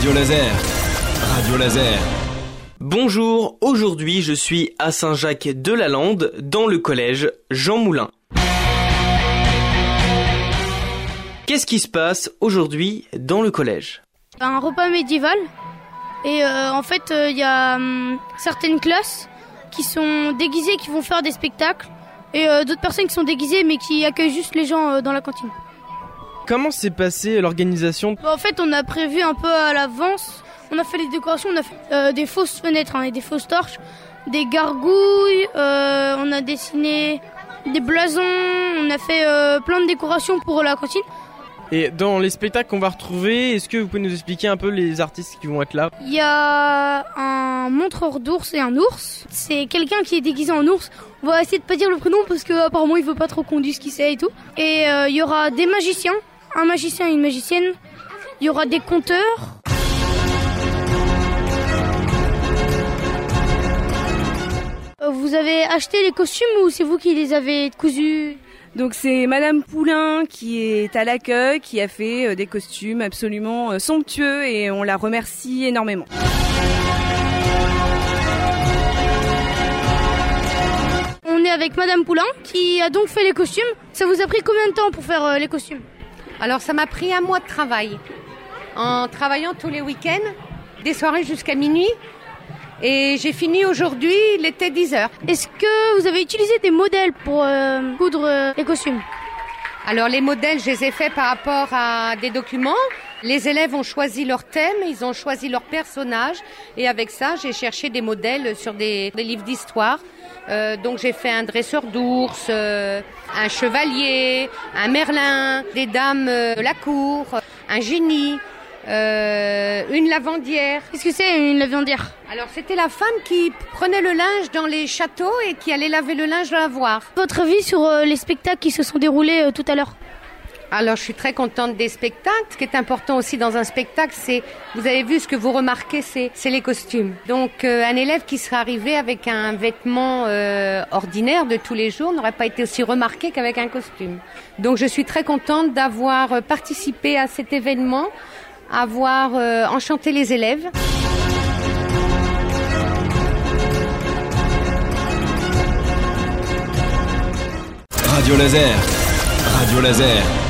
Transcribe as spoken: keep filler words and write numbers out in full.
Radio Laser. Radio Laser. Bonjour, aujourd'hui je suis à Saint-Jacques-de-la-Lande, dans le collège Jean Moulin. Qu'est-ce qui se passe aujourd'hui dans le collège ? Un repas médiéval et euh, en fait il euh, y a euh, certaines classes qui sont déguisées, qui vont faire des spectacles et euh, d'autres personnes qui sont déguisées mais qui accueillent juste les gens euh, dans la cantine. Comment s'est passée l'organisation ? En fait on a prévu un peu à l'avance, on a fait les décorations, on a fait euh, des fausses fenêtres hein, et des fausses torches, des gargouilles, euh, on a dessiné des blasons, on a fait euh, plein de décorations pour la cantine. Et dans les spectacles qu'on va retrouver, est-ce que vous pouvez nous expliquer un peu les artistes qui vont être là ? Il y a un montreur d'ours et un ours. C'est quelqu'un qui est déguisé en ours. On va essayer de pas dire le prénom parce qu'apparemment il veut pas trop qu'on dise qui c'est et tout. Et euh, il y aura des magiciens, un magicien et une magicienne. Il y aura des conteurs. Vous avez acheté les costumes ou c'est vous qui les avez cousus ? Donc c'est Madame Poulain qui est à l'accueil, qui a fait des costumes absolument somptueux et on la remercie énormément. On est avec Madame Poulain qui a donc fait les costumes. Ça vous a pris combien de temps pour faire les costumes ? Alors ça m'a pris un mois de travail, en travaillant tous les week-ends, des soirées jusqu'à minuit. Et j'ai fini aujourd'hui, il était dix heures. Est-ce que vous avez utilisé des modèles pour euh, coudre euh, les costumes ? Alors les modèles, je les ai faits par rapport à des documents. Les élèves ont choisi leur thème, ils ont choisi leur personnage. Et avec ça, j'ai cherché des modèles sur des, des livres d'histoire. Euh, donc j'ai fait un dresseur d'ours, euh, un chevalier, un merlin, des dames de la cour, un génie. Euh, une lavandière. Qu'est-ce que c'est une lavandière ? Alors c'était la femme qui prenait le linge dans les châteaux et qui allait laver le linge dans la lavoir. Votre avis sur euh, les spectacles qui se sont déroulés euh, tout à l'heure ? Alors je suis très contente des spectacles. Ce qui est important aussi dans un spectacle, c'est, vous avez vu ce que vous remarquez, c'est, c'est les costumes. Donc euh, un élève qui serait arrivé avec un vêtement euh, ordinaire de tous les jours n'aurait pas été aussi remarqué qu'avec un costume. Donc je suis très contente d'avoir participé à cet événement, avoir euh, enchanté les élèves. Radio Laser. Radio Laser.